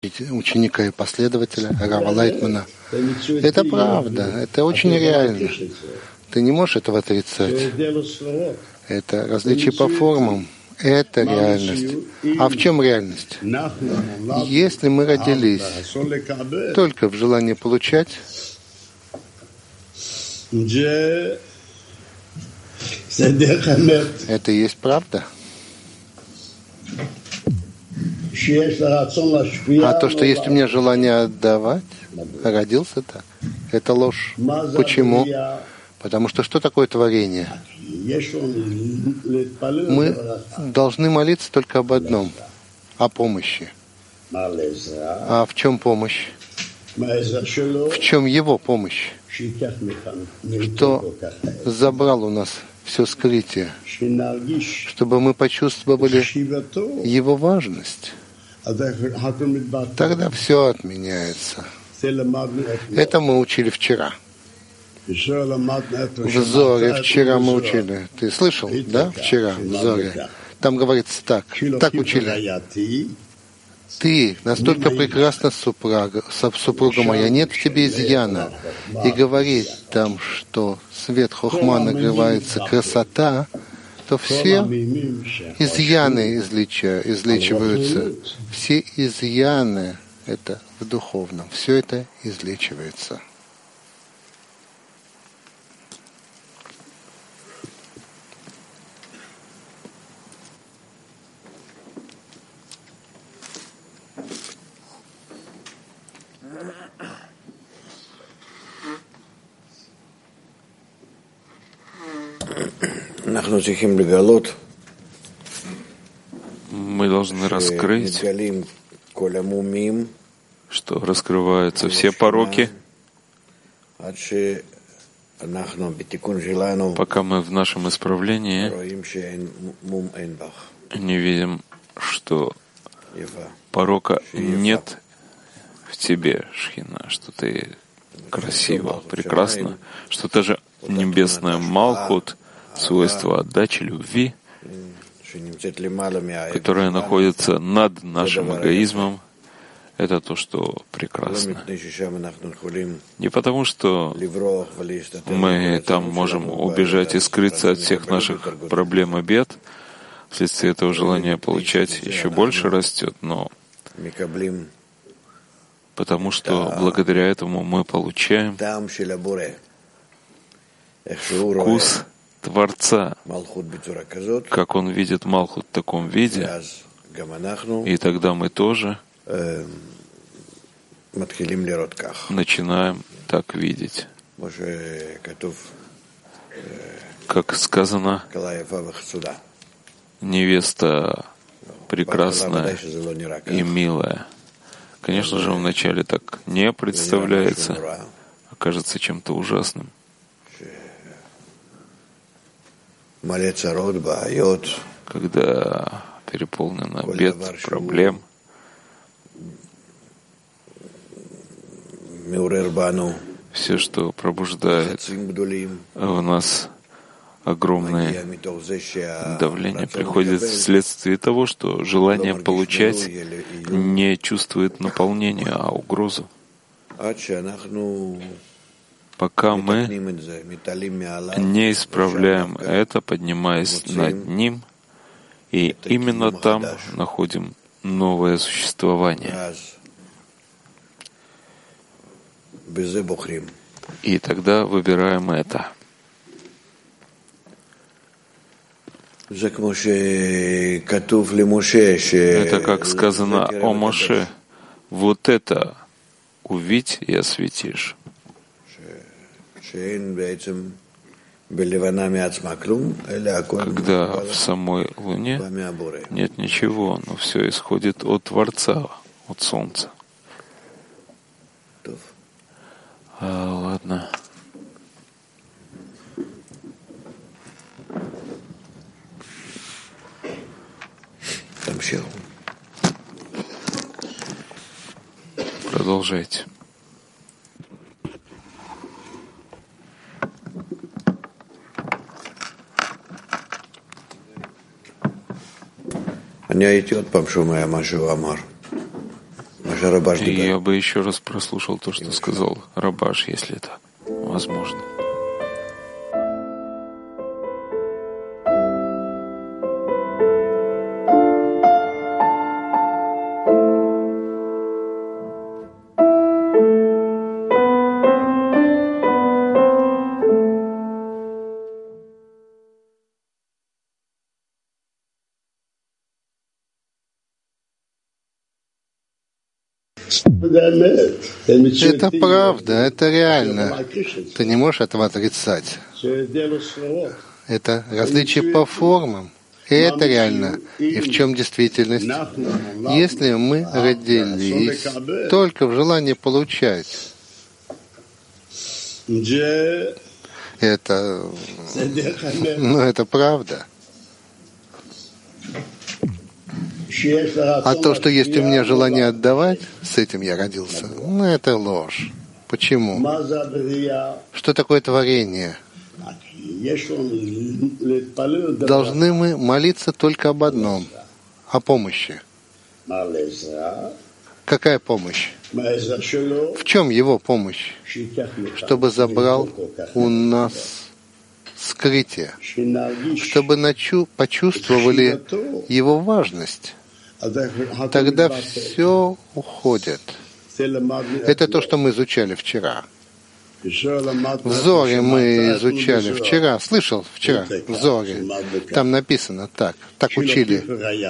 ученика и последователя Рава Лайтмана. Это правда, это очень реально. Ты не можешь этого отрицать. Это различие по формам. Это реальность. А в чем реальность? Если мы родились только в желании получать, это и есть правда. А то, что есть у меня желание отдавать, родился так. Это ложь. Почему? Потому что что такое творение? Мы должны молиться только об одном, о помощи. А в чем помощь? В чем его помощь? Что забрал у нас все скрытие, чтобы мы почувствовали его важность. Тогда все отменяется. Это мы учили вчера. В Зоре вчера мы учили. Ты слышал, да? Вчера в Зоре. Там говорится так. Так учили. Ты настолько прекрасна, супруга моя, нет в тебе изъяна. И говорит там, что свет хохма нагревается, красота, то все изъяны излечиваются. Все изъяны — это в духовном. Все это излечивается. Мы должны раскрыть, что раскрываются все пороки, пока мы в нашем исправлении не видим, что порока нет в тебе, Шхина, что ты красива, прекрасна, что ты же небесная Малхут, свойство отдачи, любви, которое находится над нашим эгоизмом, это то, что прекрасно. Не потому, что мы там можем убежать и скрыться от всех наших проблем и бед, вследствие этого желания получать еще больше растет, но потому что благодаря этому мы получаем вкус Творца, как он видит Малхут в таком виде, и тогда мы тоже начинаем так видеть. Как сказано, невеста прекрасная и милая. Конечно же, вначале так не представляется, а кажется чем-то ужасным. Когда переполнено бед, проблем, все, что пробуждает в нас огромное давление, приходит вследствие того, что желание получать не чувствует наполнения, а угрозу. Пока мы не исправляем это, поднимаясь над ним, и именно там находим новое существование. И тогда выбираем это. Это как сказано о Моше. Вот это увидь и осветишь. Когда в самой Луне нет ничего, но все исходит от Творца, от Солнца. Ладно. Продолжайте. אני הייתי עוד פעם שומע מה שהוא אמר, מה И я бы еще раз прослушал то, что сказал Рабаш, если это возможно. Это правда, это реально. Ты не можешь этого отрицать. Это различие по формам. И это реально. И в чем действительность? Если мы родились только в желании получать, это правда. А то, что есть у меня желание отдавать, с этим я родился, это ложь. Почему? Что такое творение? Должны мы молиться только об одном, о помощи. Какая помощь? В чем его помощь? Чтобы забрал у нас скрытие, чтобы почувствовали его важность. Тогда все уходит. Это то, что мы изучали вчера. В Зоре мы изучали вчера, слышал вчера, в Зоре. Там написано так учили.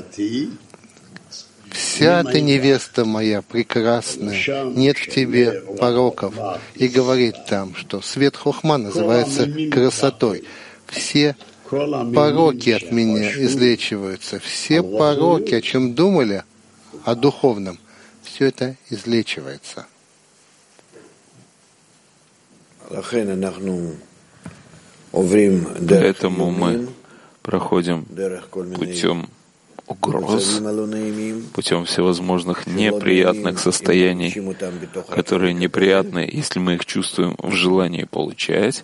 «Вся ты, невеста моя, прекрасная, нет в тебе пороков». И говорит там, что свет хохма называется красотой. Все пороки от меня излечиваются. Все пороки, о чем думали, о духовном, все это излечивается. Поэтому мы проходим путем угроз, путем всевозможных неприятных состояний, которые неприятны, если мы их чувствуем в желании получать.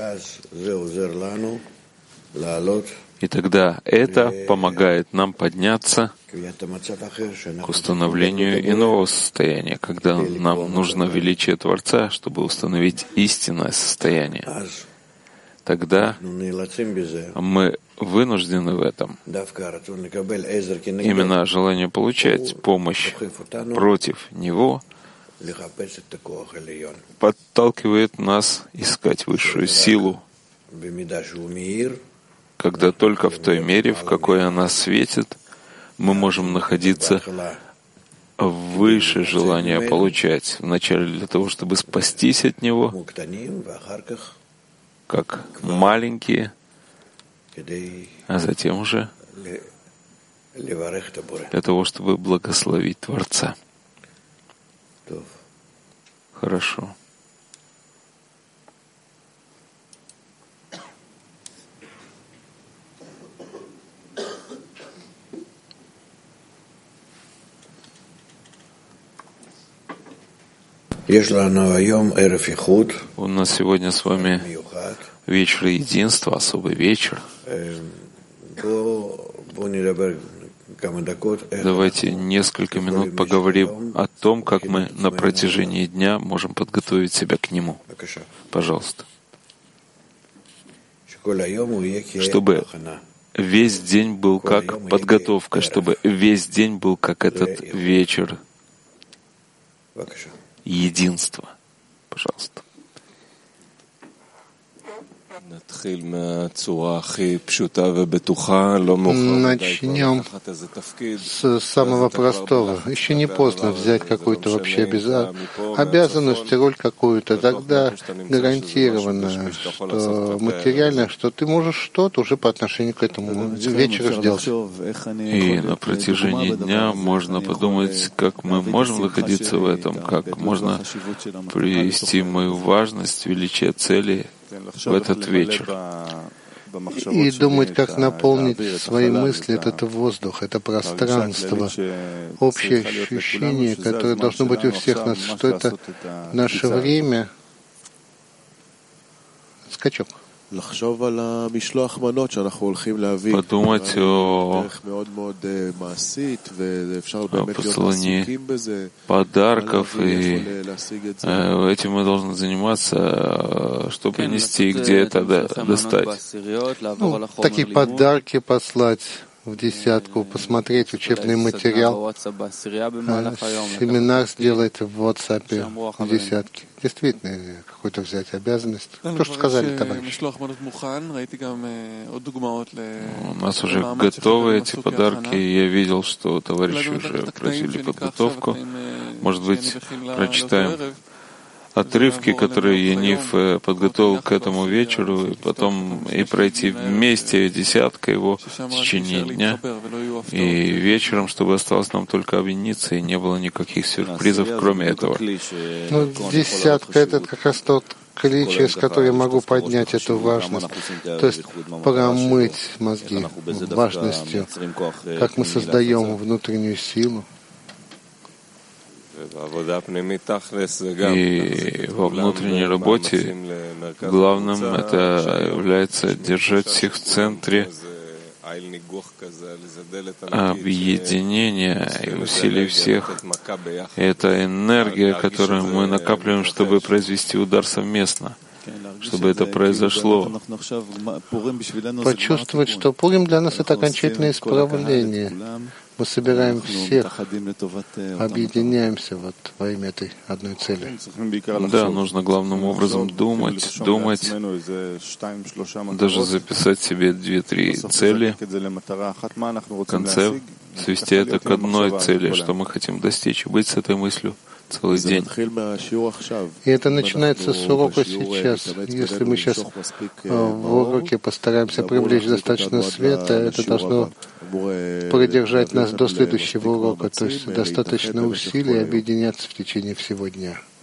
И тогда это помогает нам подняться к установлению иного состояния, когда нам нужно величие Творца, чтобы установить истинное состояние. Тогда мы вынуждены в этом. Именно желание получать помощь против него подталкивает нас искать высшую силу, когда только в той мере, в какой она светит, мы можем находиться выше желания получать. Вначале для того, чтобы спастись от него, как маленькие, а затем уже для того, чтобы благословить Творца. Хорошо. У нас сегодня с вами вечер единства, особый вечер. Давайте несколько минут поговорим о том, как мы на протяжении дня можем подготовить себя к нему. Пожалуйста. Чтобы весь день был как подготовка, чтобы весь день был как этот вечер единства. Пожалуйста. Начнем с самого простого. Еще не поздно взять какую-то вообще обязанность, роль какую-то. Тогда гарантированно, что материально, что ты можешь что-то уже по отношению к этому вечеру сделать. И на протяжении дня можно подумать, как мы можем находиться в этом, как можно привести мою важность, величие цели в этот вечер. И думать, как наполнить свои мысли, это воздух, это пространство, общее ощущение, которое должно быть у всех нас, что это наше время, скачок, подумать о послании подарков, и этим мы должны заниматься, что принести, где это достать. Такие подарки послать в десятку, посмотреть учебный материал, семинар сделать в WhatsApp в десятке. Действительно, какую-то взять обязанность. То, что сказали товарищи. У нас уже готовы эти подарки, и я видел, что товарищи уже просили подготовку. Может быть, прочитаем отрывки, которые Яниф подготовил к этому вечеру, и потом и пройти вместе десятка его в течение дня, и вечером, чтобы осталось нам только объединиться, и не было никаких сюрпризов, кроме этого. Десятка — это как раз тот клей, через который я могу поднять эту важность, то есть промыть мозги важностью, как мы создаем внутреннюю силу. И во внутренней работе главным это является держать всех в центре объединения и усилий всех. И это энергия, которую мы накапливаем, чтобы произвести удар совместно, чтобы это произошло. Почувствовать, что Пурим для нас — это окончательное исправление. Мы собираем всех, объединяемся во имя этой одной цели. Да, нужно главным образом думать, даже записать себе 2-3 цели, в конце свести это к одной цели, что мы хотим достичь, и быть с этой мыслью целый день. И это начинается с урока сейчас. Если мы сейчас в уроке постараемся привлечь достаточно света, это должно продержать нас до следующего урока, то есть достаточно усилий объединяться в течение всего дня.